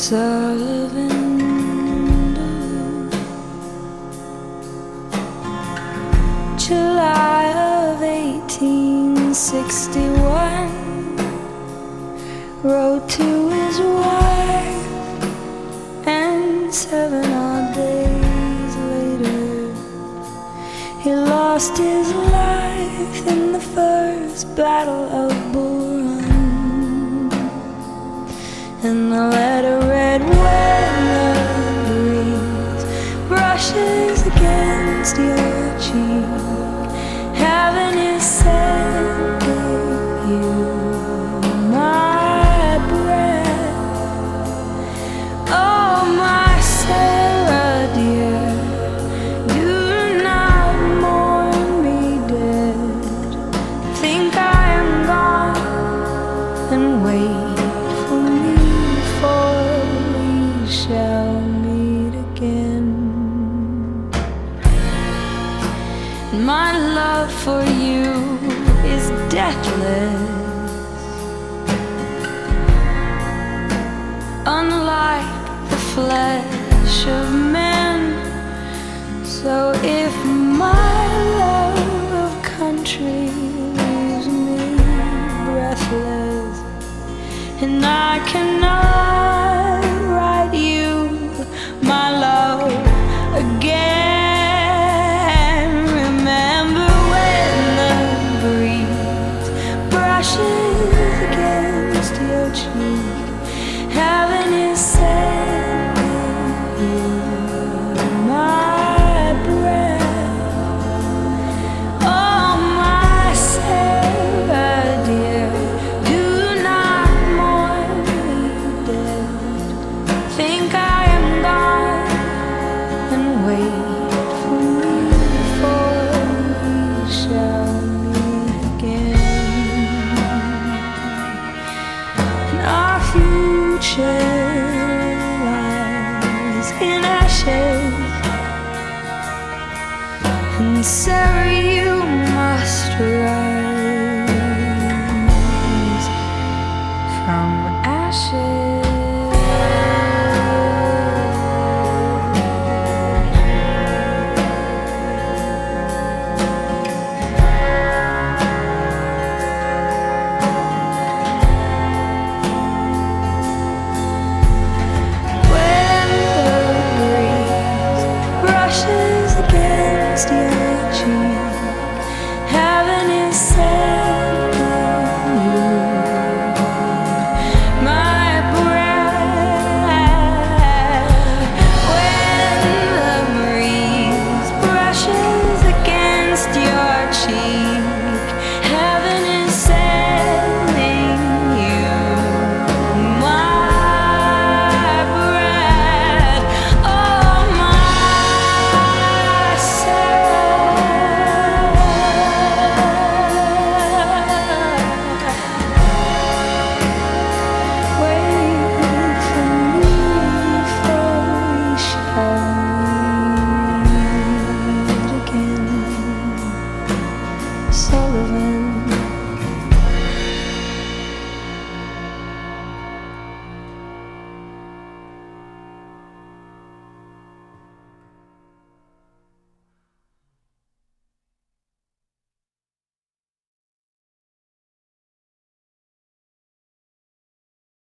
Sullivan. July of 1861, wrote to his wife, and 7 odd days later he lost his life in the first battle of Bull Run. And the letter read, when the breeze brushes against your cheek, heaven is sending you my breath. Oh, my Sarah dear, do not mourn me dead. Think I am gone, and wait for me, for we shall meet again. My love for you is deathless, unlike the flesh of men. So if my love of country leaves me breathless, and I cannot write you my love again, against your cheek, heaven is sending you my breath. Oh, my Sarah dear, do not mourn me dead. Think I am gone, and wait for me, for we shall meet again. Our future lies in ashes, and Sarah, you must rise.